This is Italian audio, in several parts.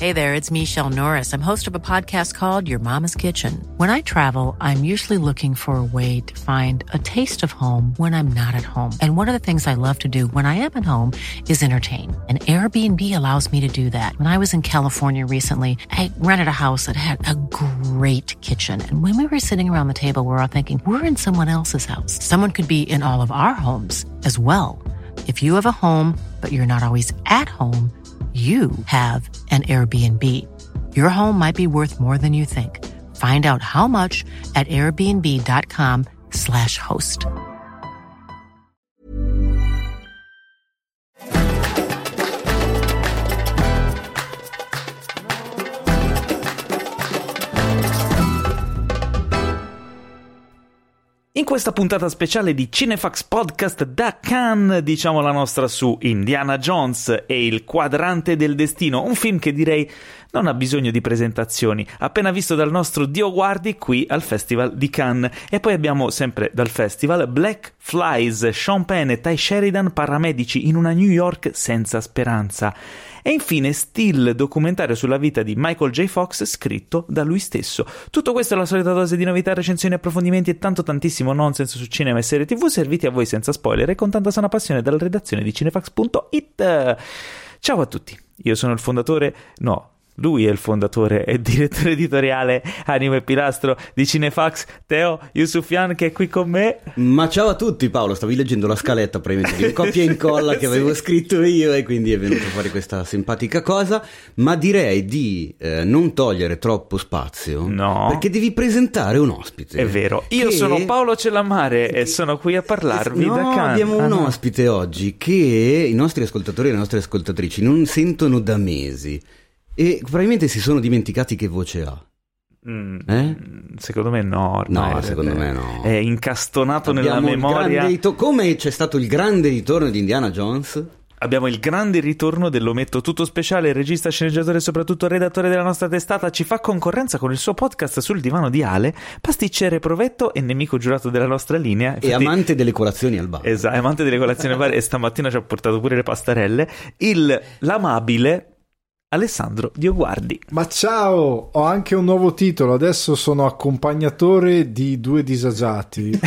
Hey there, it's Michelle Norris. I'm host of a podcast called Your Mama's Kitchen. When I travel, I'm usually looking for a way to find a taste of home when I'm not at home. And one of the things I love to do when I am at home is entertain. And Airbnb allows me to do that. When I was in California recently, I rented a house that had a great kitchen. And when we were sitting around the table, we were all thinking, we're in someone else's house. Someone could be in all of our homes as well. If you have a home, but you're not always at home, you have an Airbnb. Your home might be worth more than you think. Find out how much at airbnb.com/host. In questa puntata speciale di Cinefax Podcast da Cannes diciamo la nostra su Indiana Jones e il Quadrante del Destino, un film che direi non ha bisogno di presentazioni, appena visto dal nostro Dio Guardi qui al Festival di Cannes. E poi abbiamo sempre dal festival Black Flies, Sean Penn e Ty Sheridan, paramedici in una New York senza speranza. E infine Still, documentario sulla vita di Michael J. Fox scritto da lui stesso. Tutto questo è la solita dose di novità, recensioni, approfondimenti e tanto tantissimo nonsense su cinema e serie TV, serviti a voi senza spoiler e con tanta sana passione dalla redazione di cinefax.it. Ciao a tutti, io sono il fondatore, lui è il fondatore e direttore editoriale, animo e pilastro di Cinefax, Teo Yusufian, che è qui con me. Ma ciao a tutti, Paolo, stavi leggendo la scaletta probabilmente di copia e incolla che avevo scritto io e quindi è venuto fuori questa simpatica cosa, ma direi di non togliere troppo spazio, no, perché devi presentare un ospite. È vero, io sono Paolo Cellamare e sono qui a parlarvi da Cannes. Abbiamo un ospite oggi che i nostri ascoltatori e le nostre ascoltatrici non sentono da mesi. E probabilmente si sono dimenticati che voce ha. Secondo me no. Secondo me no. È incastonato nella memoria. Come c'è stato il grande ritorno di Indiana Jones? Abbiamo il grande ritorno dell'Ometto Tutto Speciale. Il regista, sceneggiatore e soprattutto redattore della nostra testata ci fa concorrenza con il suo podcast Sul divano di Ale, pasticcere provetto e nemico giurato della nostra linea. Infatti, e amante delle colazioni al bar. Esatto, amante delle colazioni al bar e stamattina ci ha portato pure le pastarelle. L'amabile Alessandro Dioguardi. Ma ciao, ho anche un nuovo titolo, adesso sono accompagnatore di due disagiati.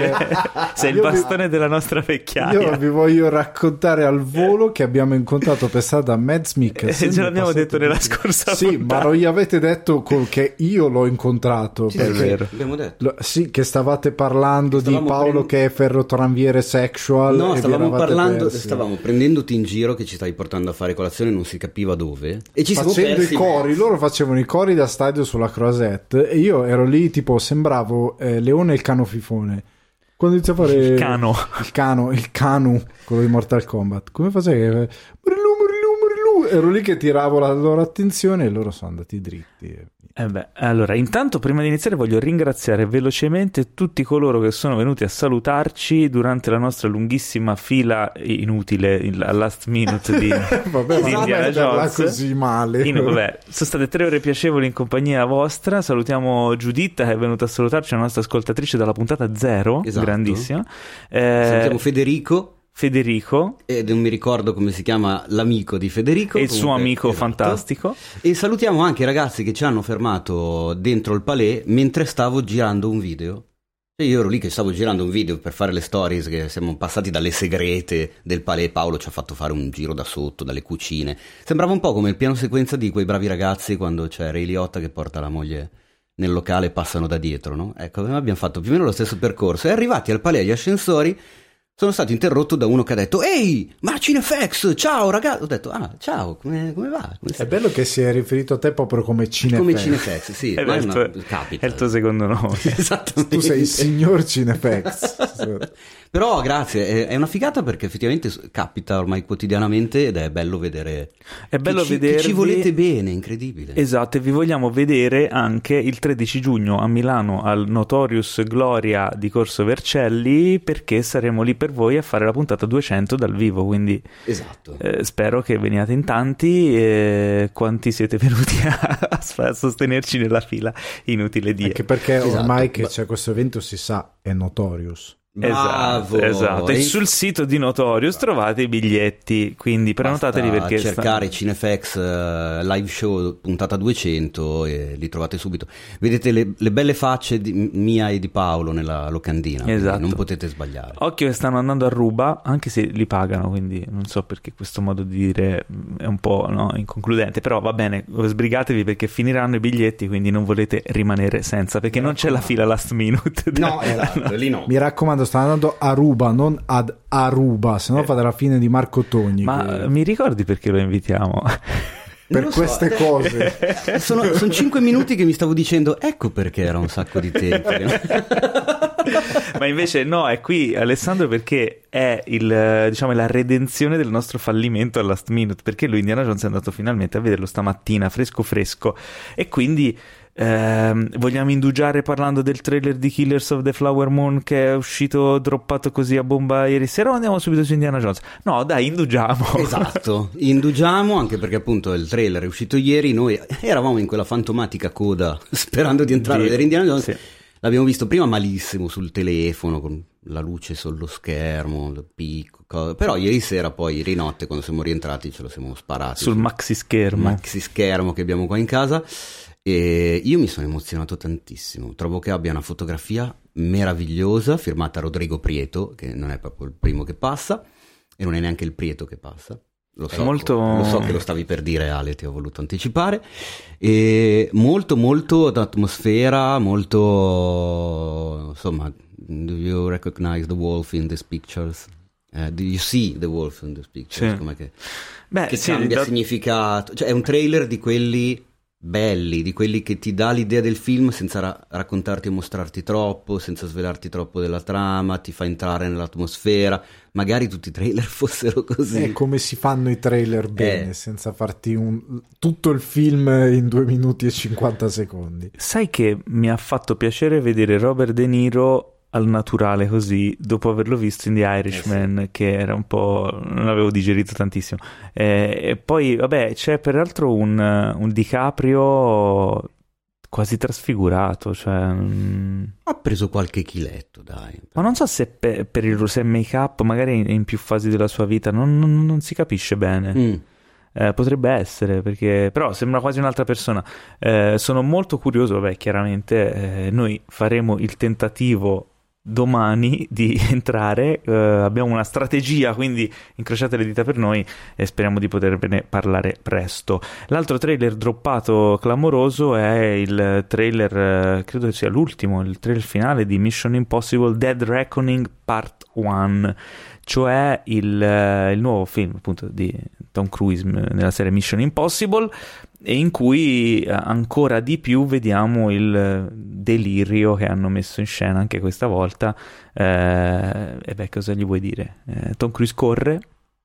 Sei il bastone della nostra vecchiaia. Io vi voglio raccontare al volo che abbiamo incontrato per strada Mads Mikkelsen. Ce l'abbiamo detto nella scorsa puntata. Sì, ma non gli avete detto che io l'ho incontrato. Sì, perché, è vero. Abbiamo detto. Sì, che stavate parlando di Paolo che è ferrotranviere sexual. No, stavamo prendendoti in giro, che ci stavi portando a fare colazione, non si capiva dove. E ci facendo i cori, loro facevano i cori da stadio sulla Croisette e io ero lì tipo sembravo Leone il cano fifone quando inizia a fare il cano quello di Mortal Kombat, come facevi? Ero lì che tiravo la loro attenzione e loro sono andati dritti. Allora, intanto prima di iniziare voglio ringraziare velocemente tutti coloro che sono venuti a salutarci durante la nostra lunghissima fila inutile al last minute di Indiana Jones. Così male. Sono state 3 ore piacevoli in compagnia vostra. Salutiamo Giuditta che è venuta a salutarci, la nostra ascoltatrice dalla puntata 0, esatto. Grandissima. Salutiamo Federico e non mi ricordo come si chiama l'amico di Federico e il suo amico, esatto. Fantastico. E salutiamo anche i ragazzi che ci hanno fermato dentro il palais mentre stavo girando un video. E io ero lì che stavo girando un video per fare le stories, che siamo passati dalle segrete del palais. Paolo ci ha fatto fare un giro da sotto, dalle cucine. Sembrava un po' come il piano sequenza di quei bravi ragazzi quando c'è Ray Liotta che porta la moglie nel locale e passano da dietro, no? Ecco, abbiamo fatto più o meno lo stesso percorso. E arrivati al palais agli ascensori sono stato interrotto da uno che ha detto: ehi, ma Cinefax, ciao ragazzi. Ho detto: ciao, come va? È bello che si è riferito a te proprio come Cinefax. Come Cinefax, sì. È il tuo secondo nome. Esattamente. Tu sei il signor Cinefax. Però grazie, è una figata perché effettivamente capita ormai quotidianamente ed è bello vedere. È bello che ci volete bene, incredibile. Esatto, e vi vogliamo vedere anche il 13 giugno a Milano al Notorious Gloria di Corso Vercelli, perché saremo lì per voi a fare la puntata 200 dal vivo, quindi esatto. Spero che veniate in tanti. Quanti siete venuti a sostenerci nella fila, inutile dire. Anche perché ormai che c'è questo evento si sa, è Notorious. Esatto. E sul sito di Notorious trovate i biglietti, quindi prenotateli perché cercare Cinefx live show puntata 200 e li trovate subito. Vedete le belle facce mia e di Paolo nella locandina, esatto. Non potete sbagliare. Occhio che stanno andando a ruba, anche se li pagano, quindi non so perché questo modo di dire è un po' inconcludente, però va bene, sbrigatevi perché finiranno i biglietti, quindi non volete rimanere senza, perché non c'è la fila last minute. No, esatto, lì no. Mi raccomando, stanno andando a ruba, non ad Aruba, se no fate la fine di Marco Togni. Ma mi ricordi perché lo invitiamo? Per queste cose. Sono 5 minuti che mi stavo dicendo, ecco perché era un sacco di tempo. Ma invece no, è qui Alessandro perché è la redenzione del nostro fallimento al last minute, perché lui Indiana Jones è andato finalmente a vederlo stamattina fresco e quindi vogliamo indugiare parlando del trailer di Killers of the Flower Moon che è uscito droppato così a bomba ieri sera, o andiamo subito su Indiana Jones? No dai, indugiamo. Esatto, indugiamo, anche perché appunto il trailer è uscito ieri, noi eravamo in quella fantomatica coda sperando di entrare a vedere Indiana Jones. Sì. L'abbiamo visto prima malissimo sul telefono con la luce sullo schermo, però ieri sera poi, ieri notte quando siamo rientrati ce lo siamo sparati sul maxi schermo che abbiamo qua in casa. E io mi sono emozionato tantissimo, trovo che abbia una fotografia meravigliosa firmata Rodrigo Prieto, che non è proprio il primo che passa e non è neanche il Prieto che passa, lo so che lo stavi per dire, Ale, ti ho voluto anticipare. E molto d'atmosfera, molto, insomma, do you recognize the wolf in these pictures? Do you see the wolf in these pictures? Sì. Com'è che cambia significato, cioè è un trailer di quelli belli, di quelli che ti dà l'idea del film senza raccontarti e mostrarti troppo, senza svelarti troppo della trama, ti fa entrare nell'atmosfera. Magari tutti i trailer fossero così. È come si fanno i trailer bene, senza farti tutto il film in 2 minuti e 50 secondi. Sai che mi ha fatto piacere vedere Robert De Niro al naturale così, dopo averlo visto in The Irishman, sì. Che era un po', non l'avevo digerito tantissimo, e poi vabbè c'è peraltro un DiCaprio quasi trasfigurato, cioè ha preso qualche chiletto, dai, ma non so se per il make up magari in più fasi della sua vita non si capisce bene. Potrebbe essere, perché però sembra quasi un'altra persona. Sono molto curioso, chiaramente noi faremo il tentativo domani di entrare, abbiamo una strategia, quindi incrociate le dita per noi e speriamo di potervene parlare presto. L'altro trailer droppato clamoroso è il trailer, credo sia l'ultimo, il trailer finale di Mission Impossible Dead Reckoning Part 1, cioè il nuovo film appunto di Tom Cruise nella serie Mission Impossible, e in cui ancora di più vediamo il delirio che hanno messo in scena anche questa volta. E beh, cosa gli vuoi dire? Tom Cruise corre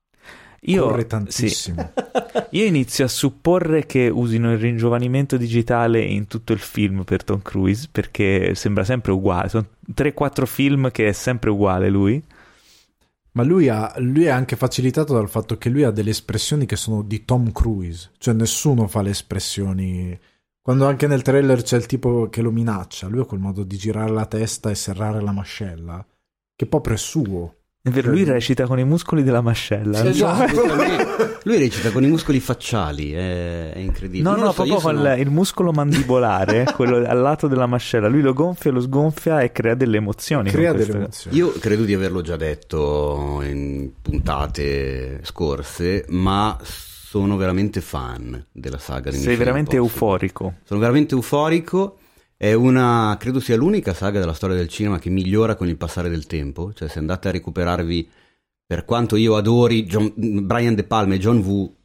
tantissimo. Sì. Io inizio a supporre che usino il ringiovanimento digitale in tutto il film per Tom Cruise, perché sembra sempre uguale, sono 3-4 film che è sempre uguale lui. Ma lui è anche facilitato dal fatto che lui ha delle espressioni che sono di Tom Cruise, cioè nessuno fa le espressioni. Quando anche nel trailer c'è il tipo che lo minaccia, lui ha quel modo di girare la testa e serrare la mascella, che proprio è suo. È vero, lui recita con i muscoli della mascella. Esatto. Lui recita con i muscoli facciali, è incredibile. No, proprio con il muscolo mandibolare, quello al lato della mascella. Lui lo gonfia, lo sgonfia e crea delle emozioni. Io credo di averlo già detto in puntate scorse, ma sono veramente fan della saga di Mission Sei veramente Impossible. euforico. Sono veramente euforico. È credo sia l'unica saga della storia del cinema che migliora con il passare del tempo. Cioè, se andate a recuperarvi, per quanto io adori Brian De Palma e John Woo,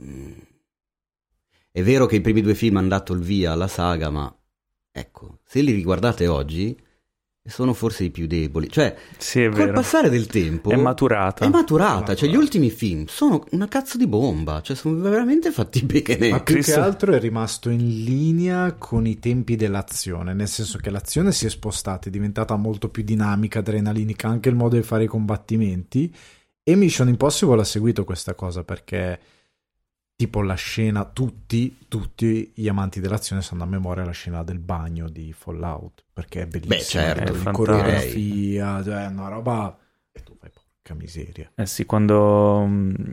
è vero che i primi 2 film hanno dato il via alla saga, ma ecco, se li riguardate oggi sono forse i più deboli. Cioè, sì, è col vero. passare del tempo è maturata. Cioè, gli ultimi film sono una cazzo di bomba, cioè sono veramente fatti bene. Ma più che altro è rimasto in linea con i tempi dell'azione, nel senso che l'azione si è spostata, è diventata molto più dinamica, adrenalinica, anche il modo di fare i combattimenti, e Mission Impossible ha seguito questa cosa, perché tipo la scena, tutti gli amanti dell'azione sanno a memoria la scena del bagno di Fallout, perché è bellissima. Beh, certo, la coreografia, cioè una roba, e tu fai porca miseria. Sì, quando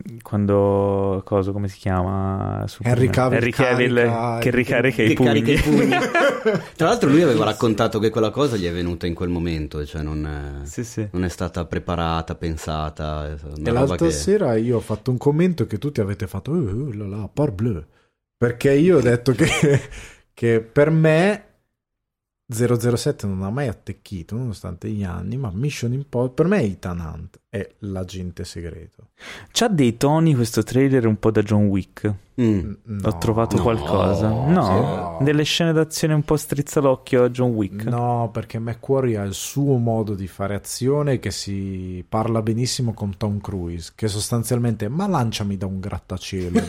come si chiama? Henry Cavill che ricarica i pugni. Tra l'altro lui aveva raccontato che quella cosa gli è venuta in quel momento, cioè non è stata preparata, pensata. E l'altra sera io ho fatto un commento che tutti avete fatto la parbleu, perché io ho detto che per me 007 non ha mai attecchito nonostante gli anni, ma Mission Impossible per me è Ethan Hunt, è l'agente segreto. C'ha dei toni questo trailer un po' da John Wick. Ho trovato qualcosa. No, delle scene d'azione un po' strizza l'occhio a John Wick. No, perché McQuarrie ha il suo modo di fare azione, che si parla benissimo con Tom Cruise, che sostanzialmente ma lanciami da un grattacielo.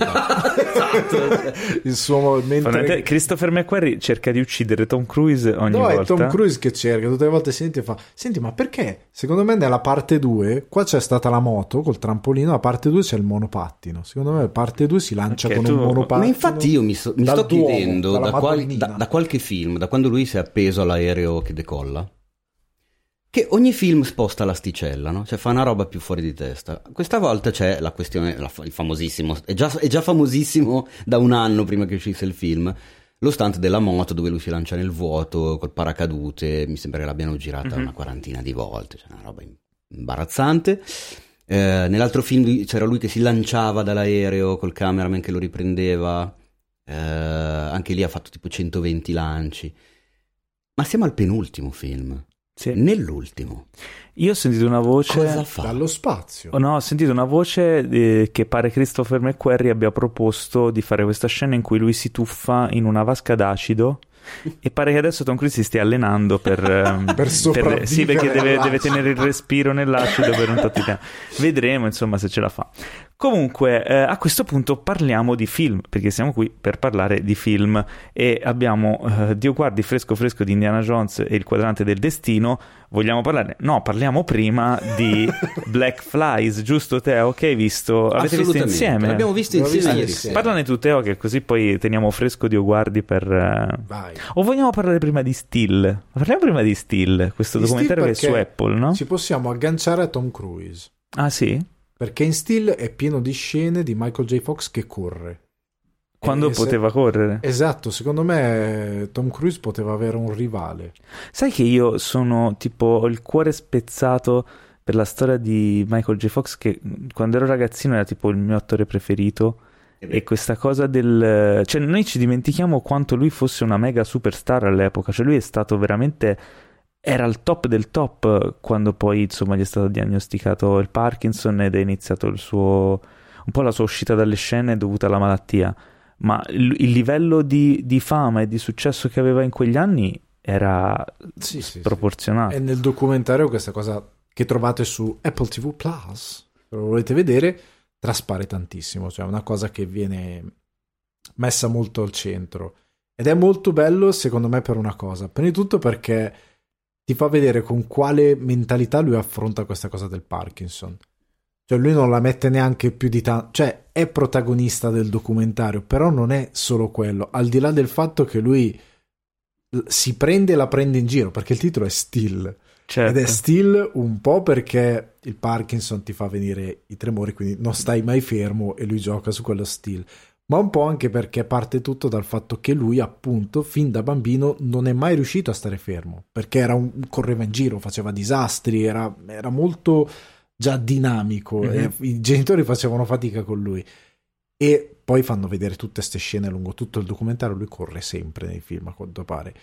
Esatto. Il suo mentre Christopher McQuarrie cerca di uccidere Tom Cruise ogni volta. No, è Tom Cruise che cerca tutte le volte, senti ma perché? Secondo me nella parte 2 qua c'è stata la moto col trampolino, la parte 2 c'è il monopattino. Secondo me parte 2 si lancia con un monopattino. Ma infatti io mi sto chiedendo da qualche film, da quando lui si è appeso all'aereo che decolla, che ogni film sposta l'asticella, no? Cioè fa una roba più fuori di testa. Questa volta c'è la questione, il famosissimo, è già famosissimo da un anno prima che uscisse il film, lo stunt della moto dove lui si lancia nel vuoto col paracadute. Mi sembra che l'abbiano girata una quarantina di volte, cioè una roba imbarazzante. Nell'altro film c'era lui che si lanciava dall'aereo col cameraman che lo riprendeva, anche lì ha fatto tipo 120 lanci. Ma siamo al penultimo film. Sì. Nell'ultimo io ho sentito una voce dallo spazio. No, ho sentito una voce che pare Christopher McQuarrie abbia proposto di fare questa scena in cui lui si tuffa in una vasca d'acido e pare che adesso Tom Cruise si stia allenando per sopravvivere. Sì, perché deve tenere il respiro nell'acido per un tot di tempo. Vedremo insomma se ce la fa. Comunque a questo punto parliamo di film, perché siamo qui per parlare di film e abbiamo Dio guardi fresco di Indiana Jones e il quadrante del destino. Vogliamo parlare? No, parliamo prima di Black Flies, giusto Teo? Che hai visto? Avete visto insieme? L'abbiamo visto insieme ieri sera. Parlane tu Teo, che così poi teniamo fresco Dio guardi per... Vai. O vogliamo parlare prima di Still? Parliamo prima di Still, questo documentario che è su Apple, no? Ci possiamo agganciare a Tom Cruise. Ah sì? Perché in Still è pieno di scene di Michael J. Fox che corre. Quando poteva correre. Esatto, secondo me Tom Cruise poteva avere un rivale. Sai che io sono tipo, ho il cuore spezzato per la storia di Michael J. Fox, che quando ero ragazzino era tipo il mio attore preferito. E questa cosa cioè noi ci dimentichiamo quanto lui fosse una mega superstar all'epoca. Cioè lui è stato veramente... Era al top del top quando poi insomma gli è stato diagnosticato il Parkinson ed è iniziato un po' la sua uscita dalle scene dovuta alla malattia, ma il livello di fama e di successo che aveva in quegli anni era sproporzionato. E nel documentario questa cosa che trovate su Apple TV Plus, se lo volete vedere, traspare tantissimo, cioè è una cosa che viene messa molto al centro ed è molto bello secondo me per una cosa, prima di tutto perché ti fa vedere con quale mentalità lui affronta questa cosa del Parkinson. Cioè lui non la mette neanche più di tanto, cioè è protagonista del documentario, però non è solo quello, al di là del fatto che lui si prende e la prende in giro, perché il titolo è Still. Certo. Ed è Still un po' perché il Parkinson ti fa venire i tremori, quindi non stai mai fermo e lui gioca su quello Still. Ma un po' anche perché parte tutto dal fatto che lui appunto fin da bambino non è mai riuscito a stare fermo, perché correva in giro, faceva disastri, era molto già dinamico, e i genitori facevano fatica con lui. E poi fanno vedere tutte queste scene lungo tutto il documentario, lui corre sempre nei film a quanto pare.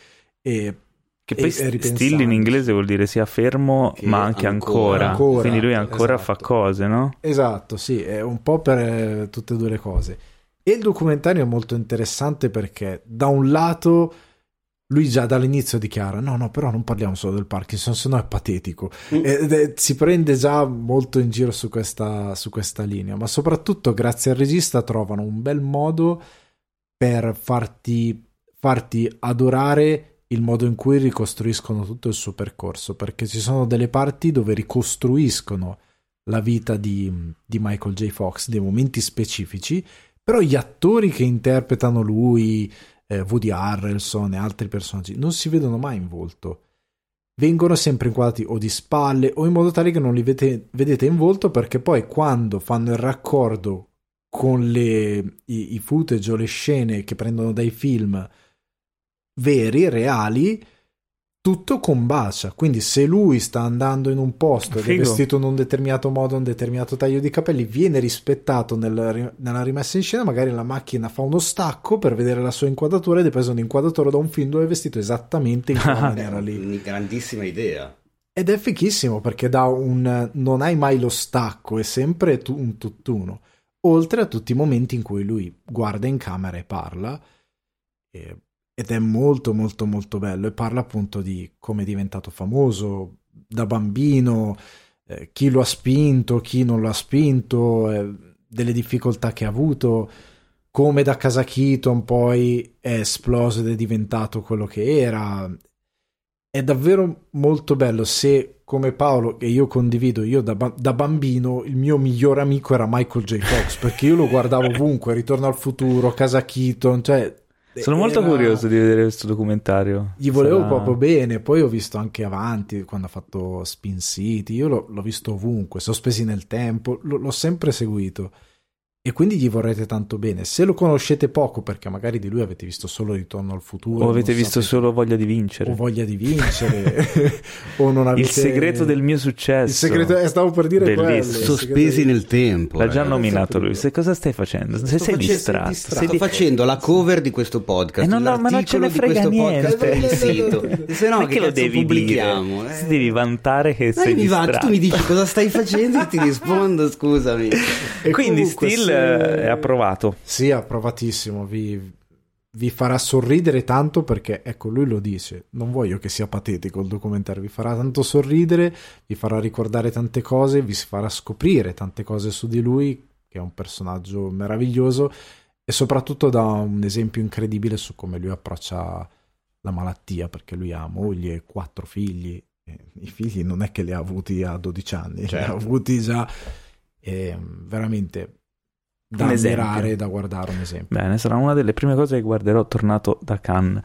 Che poi still in inglese vuol dire sia fermo ma anche ancora. Quindi lui ancora fa cose, no? Esatto, sì, è un po' per tutte e due le cose. E il documentario è molto interessante perché da un lato lui già dall'inizio dichiara no però non parliamo solo del Parkinson, sennò è patetico, e si prende già molto in giro su questa linea, ma soprattutto grazie al regista trovano un bel modo per farti adorare il modo in cui ricostruiscono tutto il suo percorso, perché ci sono delle parti dove ricostruiscono la vita di Michael J. Fox, dei momenti specifici, Però gli attori che interpretano lui, Woody Harrelson e altri personaggi, non si vedono mai in volto. Vengono sempre inquadrati o di spalle o in modo tale che non li vedete in volto, perché poi quando fanno il raccordo con i footage o le scene che prendono dai film veri, reali, tutto combacia. Quindi se lui sta andando in un posto ed è vestito in un determinato modo, un determinato taglio di capelli, viene rispettato nella rimessa in scena. Magari la macchina fa uno stacco per vedere la sua inquadratura ed è preso un'inquadratura da un film dove è vestito esattamente in quella maniera lì. Una grandissima idea. Ed è fichissimo, perché non hai mai lo stacco, è sempre un tutt'uno, oltre a tutti i momenti in cui lui guarda in camera e parla, ed è molto molto molto bello, e parla appunto di come è diventato famoso da bambino, chi lo ha spinto, chi non lo ha spinto, delle difficoltà che ha avuto, come da Casa Keaton poi è esploso ed è diventato quello che era. È davvero molto bello. Se, come Paolo, che io condivido, io da bambino il mio migliore amico era Michael J. Fox, perché io lo guardavo ovunque, Ritorno al futuro, Casa Keaton, cioè sono molto curioso di vedere questo documentario. Gli volevo proprio bene. Poi ho visto anche avanti quando ha fatto Spin City, io l'ho visto ovunque, Sospesi nel tempo, l'ho sempre seguito, e quindi gli vorrete tanto bene. Se lo conoscete poco, perché magari di lui avete visto solo Ritorno al futuro, o avete visto solo Voglia di vincere, o non avete... Il segreto del mio successo. Il segreto, stavo per dire quello. Sospesi nel tempo. L'ha già nominato lui. Cosa stai facendo? Se sei distratto. Sto facendo la cover di questo podcast. Ma non ce ne frega niente. Per il sito. Se no, che lo devi pubblichiamo? Devi vantare che sei distratto. Tu mi dici cosa stai facendo e ti rispondo, scusami. E quindi Still è approvato. Sì, approvatissimo. Vi farà sorridere tanto, perché ecco, lui lo dice, non voglio che sia patetico il documentario, vi farà tanto sorridere, vi farà ricordare tante cose, vi farà scoprire tante cose su di lui, che è un personaggio meraviglioso, e soprattutto dà un esempio incredibile su come lui approccia la malattia, perché lui ha moglie e 4 figli, e i figli non è che li ha avuti a 12 anni, li ha avuti già, veramente da ammirare, da guardare, un esempio. Bene, sarà una delle prime cose che guarderò tornato da Cannes.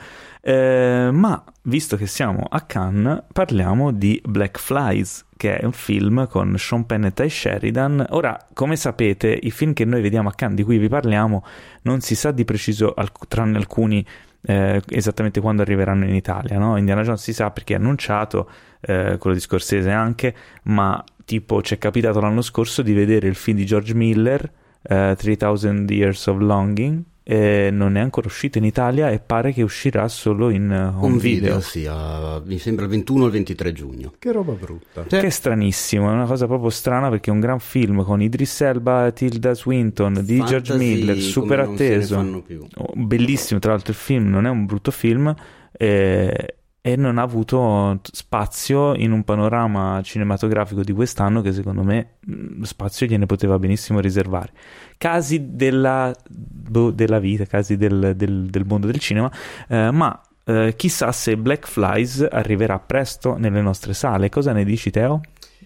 Ma visto che siamo a Cannes, parliamo di Black Flies, che è un film con Sean Penn e Ty Sheridan. Ora, come sapete, i film che noi vediamo a Cannes, di cui vi parliamo, non si sa di preciso, tranne alcuni, esattamente quando arriveranno in Italia, no? Indiana Jones si sa perché è annunciato, quello di Scorsese anche, ma tipo ci è capitato l'anno scorso di vedere il film di George Miller, 3000 Years of Longing, non è ancora uscito in Italia e pare che uscirà solo in home video. Sì, mi sembra il 21 o il 23 giugno. Che roba brutta. Che è stranissimo, è una cosa proprio strana, perché è un gran film con Idris Elba e Tilda Swinton di Fantasy, George Miller, super atteso, bellissimo. Tra l'altro il film non è un brutto film, e non ha avuto spazio in un panorama cinematografico di quest'anno, che secondo me spazio gliene poteva benissimo riservare. Casi della vita, casi del mondo del cinema, ma chissà se Black Flies arriverà presto nelle nostre sale. Cosa ne dici, Teo?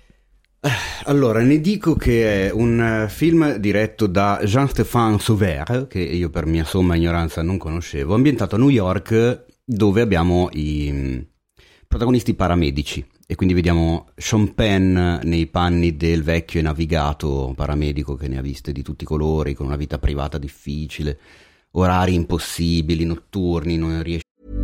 Allora, ne dico che è un film diretto da Jean-Stéphane Sauveur, che io per mia somma ignoranza non conoscevo, ambientato a New York, dove abbiamo i protagonisti paramedici, e quindi vediamo Sean Penn nei panni del vecchio e navigato paramedico che ne ha viste di tutti i colori, con una vita privata difficile, orari impossibili, notturni, non riesce.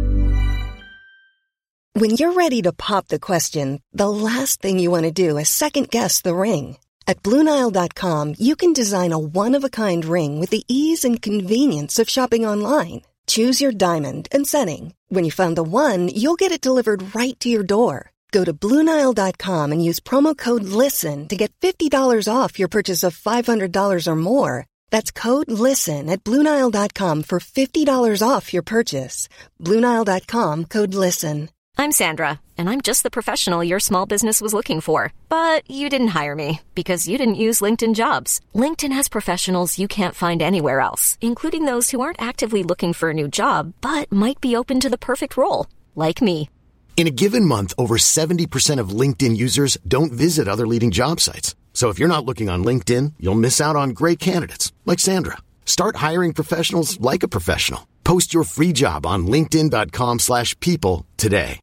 When you're ready to pop the question, the last thing you want to do is second guess the ring. At BlueNile.com you can design a one-of-a-kind ring with the ease and convenience of shopping online. Choose your diamond and setting. When you find the one, you'll get it delivered right to your door. Go to BlueNile.com and use promo code LISTEN to get $50 off your purchase of $500 or more. That's code LISTEN at BlueNile.com for $50 off your purchase. BlueNile.com, code LISTEN. I'm Sandra, and I'm just the professional your small business was looking for. But you didn't hire me, because you didn't use LinkedIn Jobs. LinkedIn has professionals you can't find anywhere else, including those who aren't actively looking for a new job, but might be open to the perfect role, like me. In a given month, over 70% of LinkedIn users don't visit other leading job sites. So if you're not looking on LinkedIn, you'll miss out on great candidates, like Sandra. Start hiring professionals like a professional. Post your free job on linkedin.com/people today.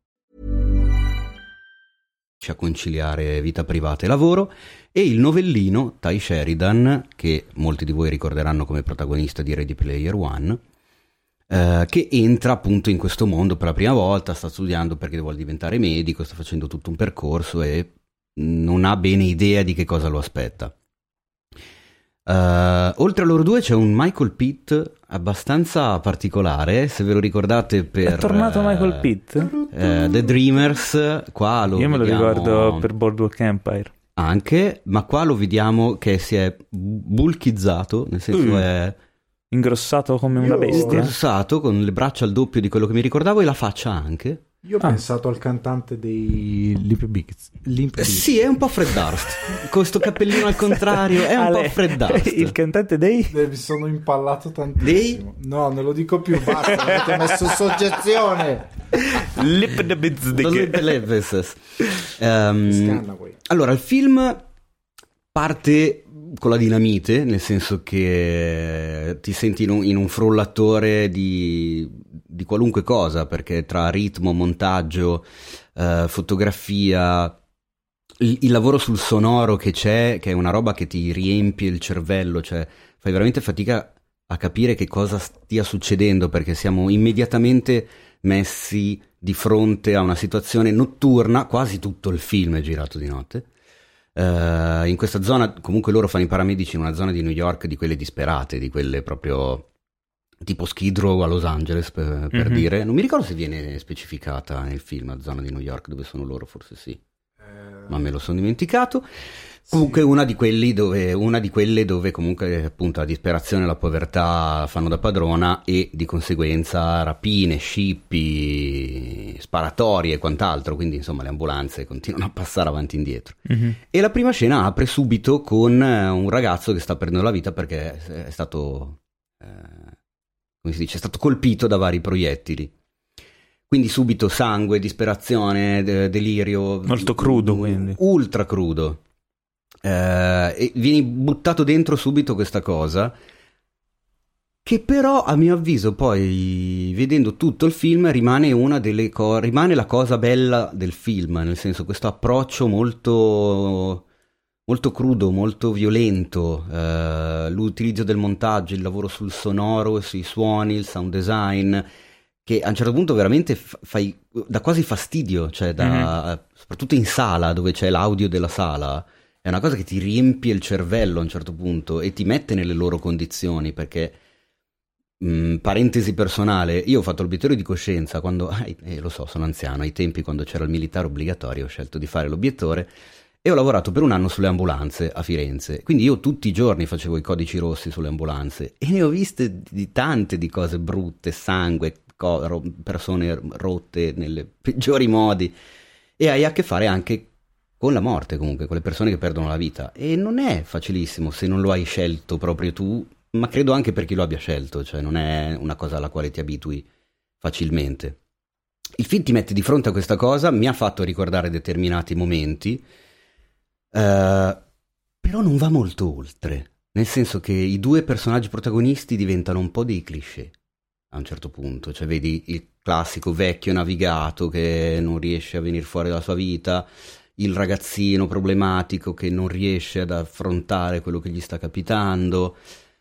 A conciliare vita privata e lavoro, e il novellino Ty Sheridan, che molti di voi ricorderanno come protagonista di Ready Player One, che entra appunto in questo mondo per la prima volta, sta studiando perché vuole diventare medico, sta facendo tutto un percorso e non ha bene idea di che cosa lo aspetta. Oltre a loro due c'è un Michael Pitt abbastanza particolare, se ve lo ricordate, per è tornato Michael Pitt? The Dreamers, qua lo io me lo vediamo... ricordo per Boardwalk Empire anche, ma qua lo vediamo che si è bulkizzato, nel senso è ingrossato come una bestia, ingrossato, con le braccia al doppio di quello che mi ricordavo, e la faccia anche. Io ho pensato al cantante dei Limp Bizkit. Sì, è un po' Fred Durst. Con sto cappellino al contrario, è un po' Fred Durst. Il cantante dei? Mi sono impallato tantissimo. No, non lo dico più, basta, mi avete messo in soggezione. Allora, il film parte con la dinamite, nel senso che ti senti in un frullatore di qualunque cosa, perché tra ritmo, montaggio, fotografia, il lavoro sul sonoro che c'è, che è una roba che ti riempie il cervello, cioè fai veramente fatica a capire che cosa stia succedendo, perché siamo immediatamente messi di fronte a una situazione notturna. Quasi tutto il film è girato di notte. In questa zona, comunque loro fanno i paramedici in una zona di New York di quelle disperate, di quelle proprio tipo Skid Row a Los Angeles, per dire. Non mi ricordo se viene specificata nel film la zona di New York dove sono loro, forse sì, ma me lo sono dimenticato. Comunque una di quelle dove comunque appunto la disperazione e la povertà fanno da padrona, e di conseguenza rapine, scippi, sparatorie e quant'altro, quindi insomma le ambulanze continuano a passare avanti e indietro. E la prima scena apre subito con un ragazzo che sta perdendo la vita perché è stato come si dice, è stato colpito da vari proiettili. Quindi subito sangue, disperazione, delirio. Molto crudo, quindi. Ultra crudo. E vieni buttato dentro subito questa cosa, che però a mio avviso poi, vedendo tutto il film, rimane rimane la cosa bella del film, nel senso questo approccio molto, molto crudo, molto violento, l'utilizzo del montaggio, il lavoro sul sonoro, sui suoni, il sound design, che a un certo punto veramente dà quasi fastidio, cioè soprattutto in sala, dove c'è l'audio della sala. È una cosa che ti riempie il cervello a un certo punto e ti mette nelle loro condizioni, perché, parentesi personale, io ho fatto l'obiettore di coscienza quando, lo so, sono anziano, ai tempi quando c'era il militare obbligatorio ho scelto di fare l'obiettore e ho lavorato per un anno sulle ambulanze a Firenze, quindi io tutti i giorni facevo i codici rossi sulle ambulanze e ne ho viste di tante di cose brutte, sangue, persone rotte nelle peggiori modi, e hai a che fare anche con la morte, comunque, con le persone che perdono la vita, e non è facilissimo se non lo hai scelto proprio tu, ma credo anche per chi lo abbia scelto, cioè non è una cosa alla quale ti abitui facilmente. Il film ti mette di fronte a questa cosa, mi ha fatto ricordare determinati momenti, però non va molto oltre, nel senso che i due personaggi protagonisti diventano un po' dei cliché a un certo punto, cioè vedi il classico vecchio navigato che non riesce a venire fuori dalla sua vita, il ragazzino problematico che non riesce ad affrontare quello che gli sta capitando.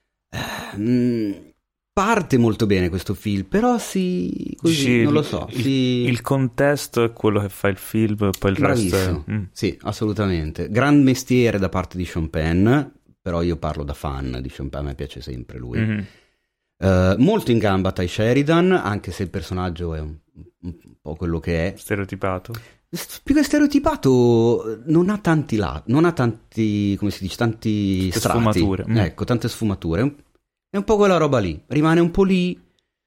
Parte molto bene questo film, però così, non lo so. Il contesto è quello che fa il film, poi il Bravissimo. resto è... Sì, assolutamente. Gran mestiere da parte di Sean Penn, però io parlo da fan di Sean Penn, a me piace sempre lui. Molto in gamba Ty Sheridan, anche se il personaggio è un po' quello che è. Stereotipato. Più che stereotipato, non ha tanti, come si dice, tanti strati. Sfumature. Ecco, tante sfumature. È un po' quella roba lì, rimane un po' lì.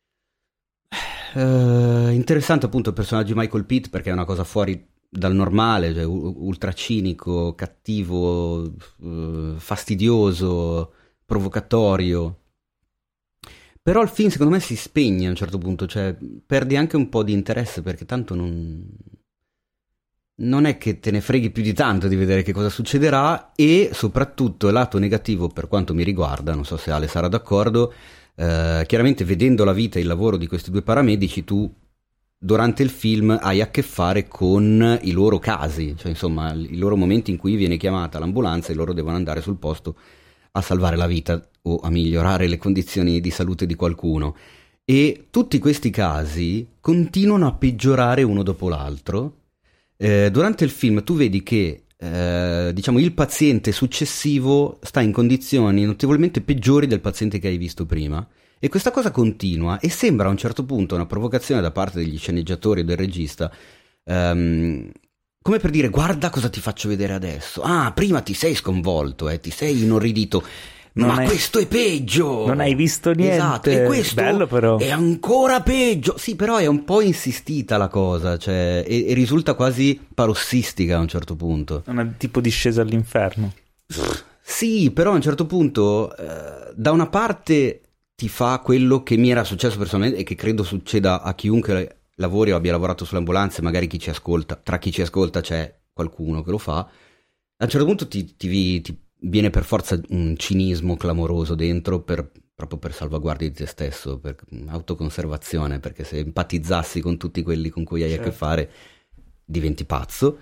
Interessante appunto il personaggio di Michael Pitt, perché è una cosa fuori dal normale, cioè ultra cinico, cattivo, fastidioso, provocatorio. Però il film secondo me si spegne a un certo punto, cioè perdi anche un po' di interesse, perché tanto non non è che te ne freghi più di tanto di vedere che cosa succederà, e soprattutto il lato negativo per quanto mi riguarda, non so se Ale sarà d'accordo, chiaramente vedendo la vita e il lavoro di questi 2 paramedici, tu durante il film hai a che fare con i loro casi, cioè insomma i loro momenti in cui viene chiamata l'ambulanza e loro devono andare sul posto a salvare la vita o a migliorare le condizioni di salute di qualcuno, e tutti questi casi continuano a peggiorare uno dopo l'altro. Durante il film tu vedi che diciamo il paziente successivo sta in condizioni notevolmente peggiori del paziente che hai visto prima, e questa cosa continua e sembra a un certo punto una provocazione da parte degli sceneggiatori e del regista, come per dire: guarda cosa ti faccio vedere adesso, prima ti sei sconvolto, ti sei inorridito, questo è peggio, non hai visto niente. Esatto, e questo bello, però è ancora peggio. Sì, però è un po' insistita la cosa, cioè, e risulta quasi parossistica a un certo punto. È un tipo discesa all'inferno. Sì, però a un certo punto da una parte ti fa quello che mi era successo personalmente e che credo succeda a chiunque lavori o abbia lavorato sulle ambulanze, magari chi ci ascolta, tra chi ci ascolta c'è qualcuno che lo fa. A un certo punto ti viene per forza un cinismo clamoroso dentro proprio per salvaguardia di te stesso, per autoconservazione, perché se empatizzassi con tutti quelli con cui hai a che fare diventi pazzo.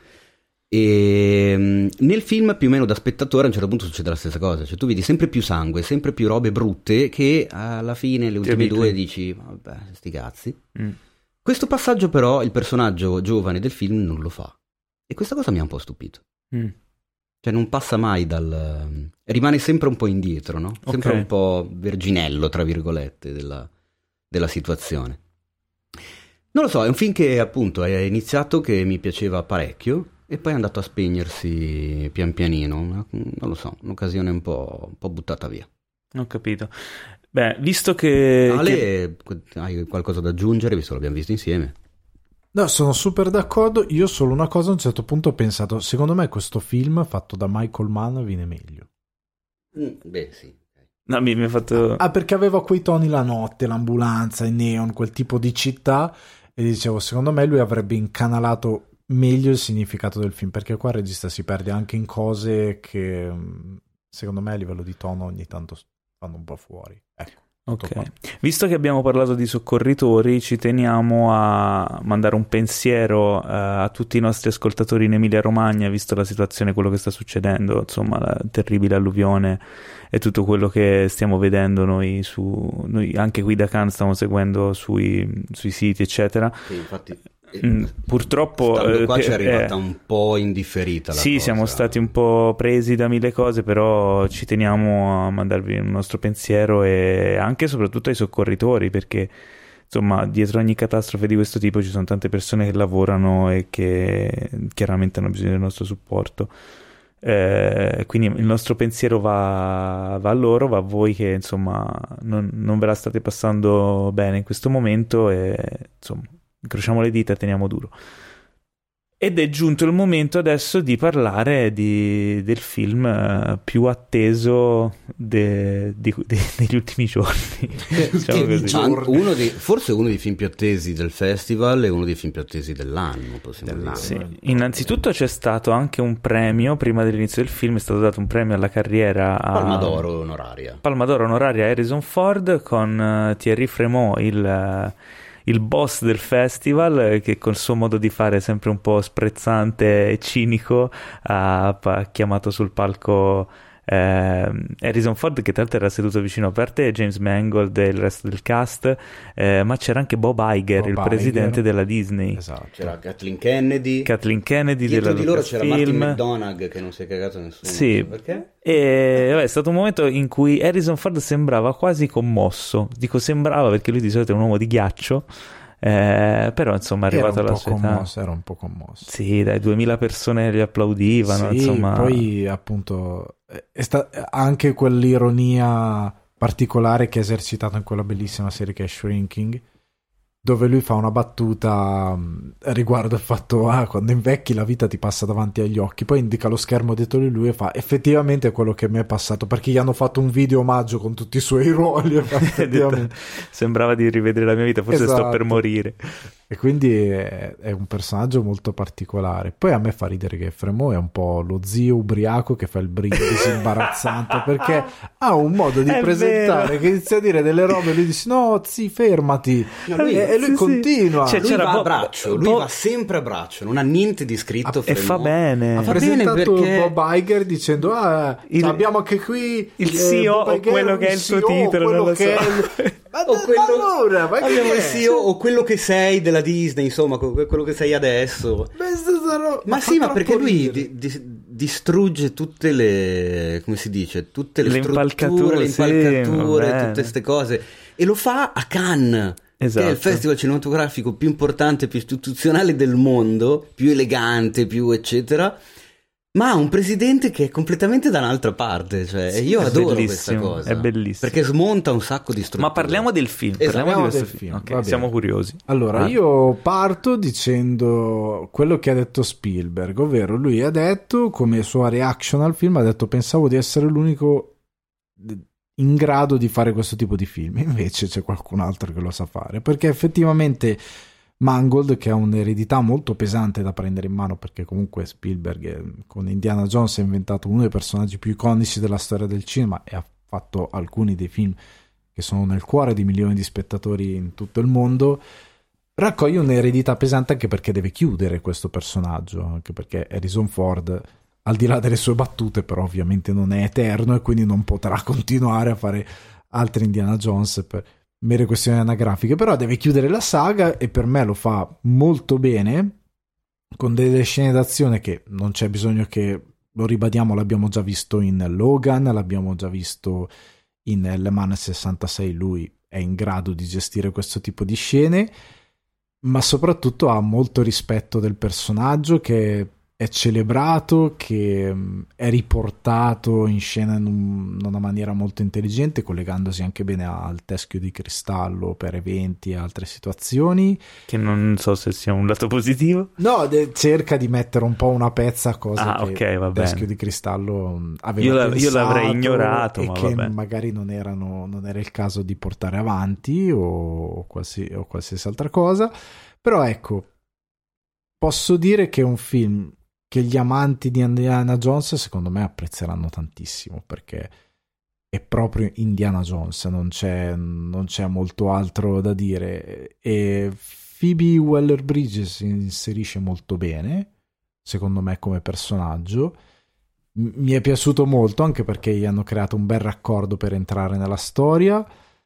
E nel film più o meno da spettatore a un certo punto succede la stessa cosa, cioè tu vedi sempre più sangue, sempre più robe brutte, che alla fine le ultime 2 dici vabbè, sti cazzi. Questo passaggio però il personaggio giovane del film non lo fa, e questa cosa mi ha un po' stupito. Cioè non passa mai rimane sempre un po' indietro, no? Sempre un po' verginello, tra virgolette, della situazione. Non lo so, è un film che appunto è iniziato che mi piaceva parecchio e poi è andato a spegnersi pian pianino. Non lo so, un'occasione un po' buttata via. Ho capito. Beh, visto che... Ale, hai qualcosa da aggiungere, visto che l'abbiamo visto insieme? No, sono super d'accordo. Io solo una cosa, a un certo punto ho pensato, secondo me questo film fatto da Michael Mann viene meglio. Beh, sì. No, mi ha fatto... perché aveva quei toni, la notte, l'ambulanza, i neon, quel tipo di città, e dicevo, secondo me lui avrebbe incanalato meglio il significato del film, perché qua il regista si perde anche in cose che secondo me a livello di tono ogni tanto vanno un po' fuori. Ecco. Ok, visto che abbiamo parlato di soccorritori, ci teniamo a mandare un pensiero a tutti i nostri ascoltatori in Emilia Romagna, visto la situazione, quello che sta succedendo, insomma la terribile alluvione e tutto quello che stiamo vedendo noi anche qui da Cannes stiamo seguendo sui siti eccetera. Sì, infatti purtroppo qua ci è arrivata un po' indifferita la sì, cosa. Siamo stati un po' presi da mille cose, però ci teniamo a mandarvi il nostro pensiero e anche e soprattutto ai soccorritori, perché insomma dietro ogni catastrofe di questo tipo ci sono tante persone che lavorano e che chiaramente hanno bisogno del nostro supporto, quindi il nostro pensiero va a loro, va a voi che insomma non ve la state passando bene in questo momento, e insomma incrociamo le dita e teniamo duro. Ed è giunto il momento adesso di parlare del film più atteso negli ultimi giorni. Forse uno dei film più attesi del festival e uno dei film più attesi dell'anno, possiamo dire. Sì. Innanzitutto c'è stato anche un premio, prima dell'inizio del film è stato dato un premio alla carriera Palma d'Oro onoraria a Harrison Ford, con Thierry Frémaux, il boss del festival, che col suo modo di fare sempre un po' sprezzante e cinico ha chiamato sul palco Harrison Ford, che tra l'altro era seduto vicino a parte James Mangold e il resto del cast, ma c'era anche Bob Iger, presidente della Disney. Esatto. C'era Kathleen Kennedy dietro di loro c'era Martin McDonagh, che non si è cagato nessuno. Sì, perché? È stato un momento in cui Harrison Ford sembrava quasi commosso. Dico sembrava perché lui di solito è un uomo di ghiaccio, però insomma è arrivato alla sua età. Era un po' commosso. Sì, dai, 2000 persone gli applaudivano, sì, insomma. Poi appunto anche quell'ironia particolare che ha esercitato in quella bellissima serie che è Shrinking, dove lui fa una battuta riguardo il fatto quando invecchi la vita ti passa davanti agli occhi, poi indica lo schermo dietro di lui e fa effettivamente è quello che mi è passato, perché gli hanno fatto un video omaggio con tutti i suoi ruoli e effettivamente sembrava di rivedere la mia vita, forse esatto. Sto per morire. E quindi è un personaggio molto particolare. Poi a me fa ridere che Frémaux è un po' lo zio ubriaco che fa il brindisi imbarazzante, perché ha un modo di presentare che inizia a dire delle robe e lui dice no, fermati, e lui continua. Cioè, lui va a braccio, lui va sempre a braccio, non ha niente di scritto. E fa bene. Ha presentato Bob Iger dicendo abbiamo anche qui il CEO o quello che è il suo titolo, non lo so. Abbiamo il CEO o quello che sei della Disney, insomma, quello che sei adesso. Ma sì, ma perché lui distrugge tutte le, come si dice, tutte le strutture, le impalcature, tutte queste cose, e lo fa a Cannes. Esatto. Che è il festival cinematografico più importante, più istituzionale del mondo, più elegante, più eccetera. Ma ha un presidente che è completamente da un'altra parte, cioè io adoro questa cosa. È bellissimo. Perché smonta un sacco di strutture. Ma parliamo del film. Parliamo del film. Okay, siamo curiosi. Allora, io parto dicendo quello che ha detto Spielberg, ovvero lui ha detto, come sua reaction al film, ha detto pensavo di essere l'unico in grado di fare questo tipo di film, invece c'è qualcun altro che lo sa fare, perché effettivamente Mangold, che ha un'eredità molto pesante da prendere in mano, perché comunque Spielberg con Indiana Jones ha inventato uno dei personaggi più iconici della storia del cinema e ha fatto alcuni dei film che sono nel cuore di milioni di spettatori in tutto il mondo, raccoglie un'eredità pesante anche perché deve chiudere questo personaggio, anche perché Harrison Ford, al di là delle sue battute, però ovviamente non è eterno e quindi non potrà continuare a fare altri Indiana Jones per mere questioni anagrafiche, però deve chiudere la saga e per me lo fa molto bene, con delle scene d'azione che non c'è bisogno che lo ribadiamo, l'abbiamo già visto in Logan, l'abbiamo già visto in Le Mans 66, lui è in grado di gestire questo tipo di scene, ma soprattutto ha molto rispetto del personaggio, che è celebrato, che è riportato in scena in una maniera molto intelligente, collegandosi anche bene al teschio di cristallo per eventi e altre situazioni. Che non so se sia un lato positivo. No, cerca di mettere un po' una pezza a cose che okay, va il teschio bene. di cristallo aveva io l'avrei ignorato, e ma che vabbè. magari non era il caso di portare avanti o qualsiasi altra cosa. Però ecco, posso dire che è un film che gli amanti di Indiana Jones secondo me apprezzeranno tantissimo, perché è proprio Indiana Jones, non c'è molto altro da dire, e Phoebe Waller-Bridge si inserisce molto bene secondo me come personaggio. Mi è piaciuto molto anche perché gli hanno creato un bel raccordo per entrare nella storia,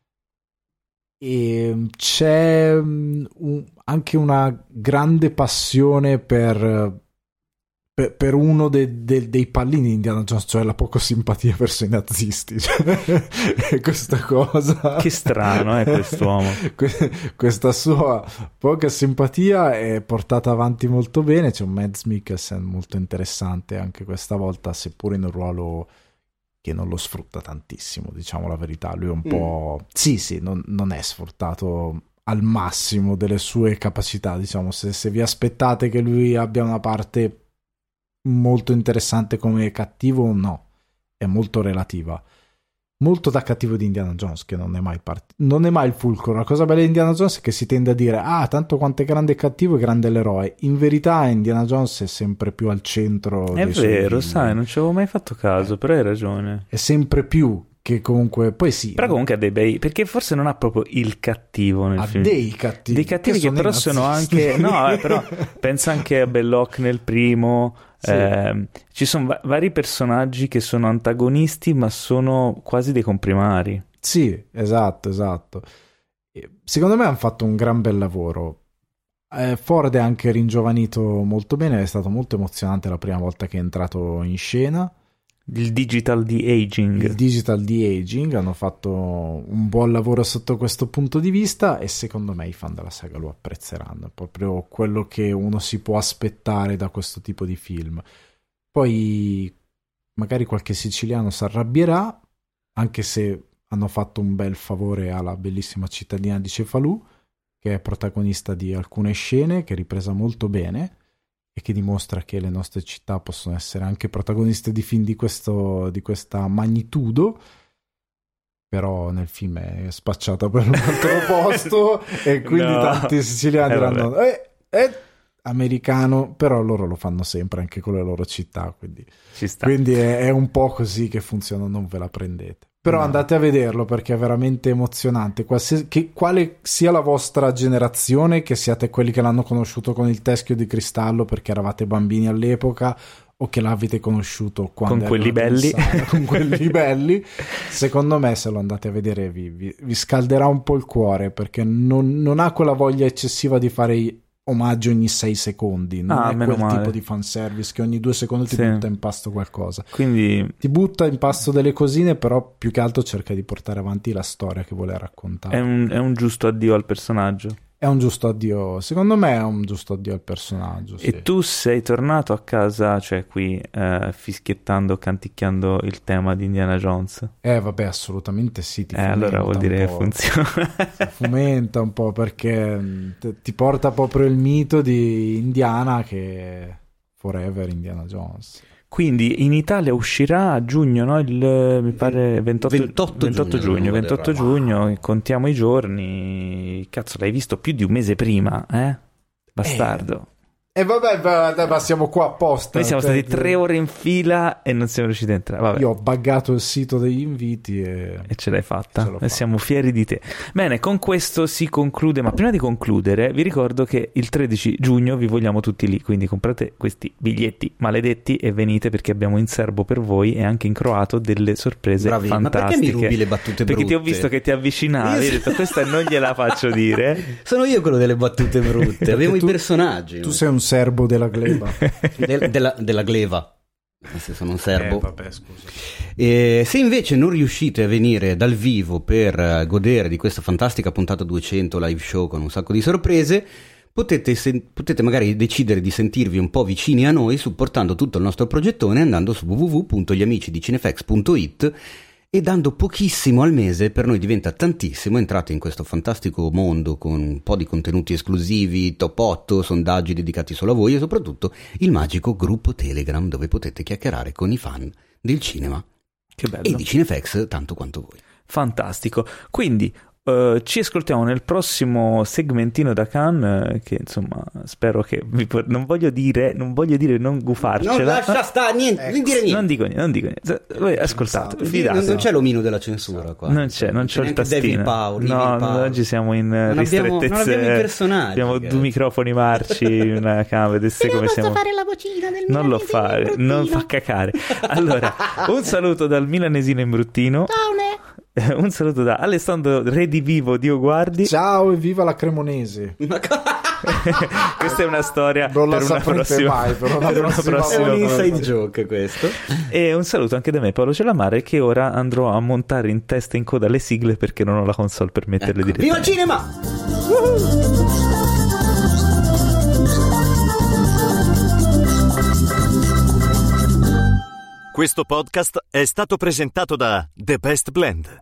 e c'è anche una grande passione per uno dei pallini di Indiana Jones, cioè la poca simpatia verso i nazisti, cioè, questa cosa, che strano è quest'uomo. Questa sua poca simpatia è portata avanti molto bene. C'è un Mads Mikkelsen molto interessante anche questa volta, seppure in un ruolo che non lo sfrutta tantissimo, diciamo la verità. Lui è un po' non è sfruttato al massimo delle sue capacità, diciamo. Se vi aspettate che lui abbia una parte molto interessante come cattivo, no, è molto relativa, molto da cattivo di Indiana Jones, che non è mai il fulcro. La cosa bella di Indiana Jones è che si tende a dire tanto quanto è grande e cattivo è grande l'eroe. In verità Indiana Jones è sempre più al centro. È vero, sai, non ci avevo mai fatto caso, però hai ragione, è sempre più che comunque poi sì. Però comunque ha dei bei, perché forse non ha proprio il cattivo nel film. Dei cattivi che però sono anche però pensa anche a Belloc nel primo. Sì. Ci sono vari personaggi che sono antagonisti ma sono quasi dei comprimari. Sì, esatto. Secondo me hanno fatto un gran bel lavoro. Ford è anche ringiovanito molto bene, è stato molto emozionante la prima volta che è entrato in scena. Il digital de-aging, hanno fatto un buon lavoro sotto questo punto di vista, e secondo me i fan della saga lo apprezzeranno. È proprio quello che uno si può aspettare da questo tipo di film. Poi magari qualche siciliano si arrabbierà, anche se hanno fatto un bel favore alla bellissima cittadina di Cefalù, che è protagonista di alcune scene, che è ripresa molto bene e che dimostra che le nostre città possono essere anche protagoniste di film di questa magnitudo. però nel film è spacciata per un altro posto e quindi tanti siciliani diranno americano, però loro lo fanno sempre anche con le loro città, quindi ci sta. Quindi è un po' così che funziona, non ve la prendete. Però andate a vederlo perché è veramente emozionante, quale sia la vostra generazione, che siate quelli che l'hanno conosciuto con il Teschio di Cristallo perché eravate bambini all'epoca, o che l'avete conosciuto quando con quelli belli, con quelli belli, secondo me se lo andate a vedere vi scalderà un po' il cuore, perché non ha quella voglia eccessiva di fare omaggio ogni 6 secondi, non è quel tipo di fanservice che ogni 2 secondi ti butta in pasto qualcosa, quindi ti butta in pasto delle cosine, però più che altro cerca di portare avanti la storia che vuole raccontare. È un giusto addio al personaggio. È un giusto addio, secondo me è un giusto addio al personaggio. Sì. E tu sei tornato a casa, cioè qui, fischiettando, canticchiando il tema di Indiana Jones? Vabbè, assolutamente sì. Allora vuol dire che funziona. Si fomenta un po', perché ti porta proprio il mito di Indiana, che forever Indiana Jones. Quindi in Italia uscirà a giugno, no? Mi pare 28 giugno, contiamo i giorni. Cazzo, l'hai visto più di un mese prima, bastardo. E vabbè, ma siamo qua apposta. Noi siamo stati 3 ore in fila e non siamo riusciti a entrare. Vabbè. Io ho buggato il sito degli inviti e ce l'hai fatta. E siamo fieri di te. Bene, con questo si conclude. Ma prima di concludere, vi ricordo che il 13 giugno vi vogliamo tutti lì. Quindi comprate questi biglietti maledetti e venite, perché abbiamo in serbo per voi e anche in croato delle sorprese fantastiche. Ma perché mi rubi le battute brutte? Perché ti ho visto che ti avvicinavi. Hai detto, questa non gliela faccio dire. Sono io quello delle battute brutte. Abbiamo i personaggi. Tu sei un serbo della gleba. della gleva. Sono un serbo. Vabbè, scusa. Se invece non riuscite a venire dal vivo per godere di questa fantastica puntata 200 live show con un sacco di sorprese, potete magari decidere di sentirvi un po' vicini a noi supportando tutto il nostro progettone andando su www.gliamicidicinefax.it e dando pochissimo al mese. Per noi diventa tantissimo. Entrate in questo fantastico mondo con un po' di contenuti esclusivi, top 8, sondaggi dedicati solo a voi e soprattutto il magico gruppo Telegram dove potete chiacchierare con i fan del cinema. Che bello. E di Cinefax tanto quanto voi. Fantastico. Quindi ci ascoltiamo nel prossimo segmentino da Cannes, che insomma spero che non voglio dire non gufarcela. Non lascia sta niente, non dire niente. Non dico niente. Voi ascoltate, non c'è l'omino della censura qua. Non c'è il tastino. No, oggi siamo in ristrettezze. Non abbiamo i personaggi. Abbiamo 2 microfoni marci, una camera, vedete come siamo. Fare la vocina del non lo fare, non fa cacare. Allora, un saluto dal milanesino imbruttino. Un saluto da Alessandro Redivivo Dio Guardi. Ciao e viva la Cremonese. Questa è una storia non la saprete mai, per una prossima è un inside joke questo. E un saluto anche da me, Paolo Celamare, che ora andrò a montare in testa e in coda le sigle perché non ho la console per metterle direttamente. Viva il cinema! Questo podcast è stato presentato da The Best Blend.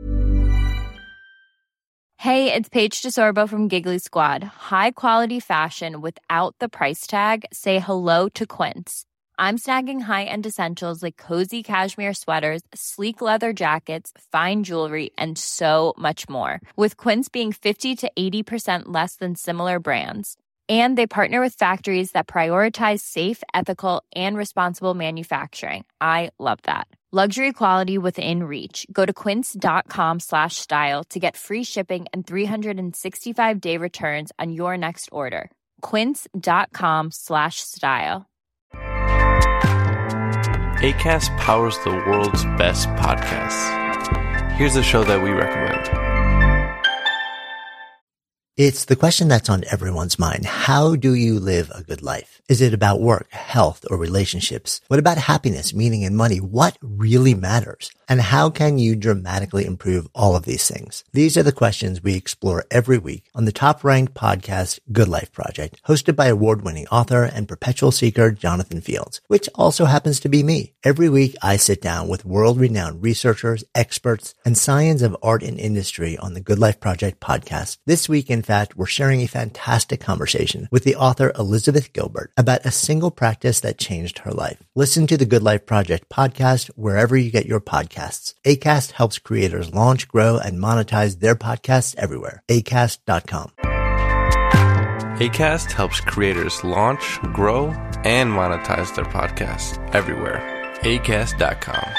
Hey, it's Paige DeSorbo from Giggly Squad. High quality fashion without the price tag. Say hello to Quince. I'm snagging high-end essentials like cozy cashmere sweaters, sleek leather jackets, fine jewelry, and so much more. With Quince being 50 to 80% less than similar brands. And they partner with factories that prioritize safe, ethical, and responsible manufacturing. I love that. Luxury quality within reach. Go to quince.com/style to get free shipping and 365-day returns on your next order. Quince.com/style. Acast powers the world's best podcasts. Here's a show that we recommend. It's the question that's on everyone's mind. How do you live a good life? Is it about work, health, or relationships? What about happiness, meaning, and money? What really matters? And how can you dramatically improve all of these things? These are the questions we explore every week on the top-ranked podcast, Good Life Project, hosted by award-winning author and perpetual seeker Jonathan Fields, which also happens to be me. Every week, I sit down with world-renowned researchers, experts, and science of art and industry on the Good Life Project podcast. This week, in fact, we're sharing a fantastic conversation with the author Elizabeth Gilbert about a single practice that changed her life. Listen to the Good Life Project podcast wherever you get your podcasts. Acast helps creators launch, grow, and monetize their podcasts everywhere. Acast.com. Acast helps creators launch, grow, and monetize their podcasts everywhere. Acast.com.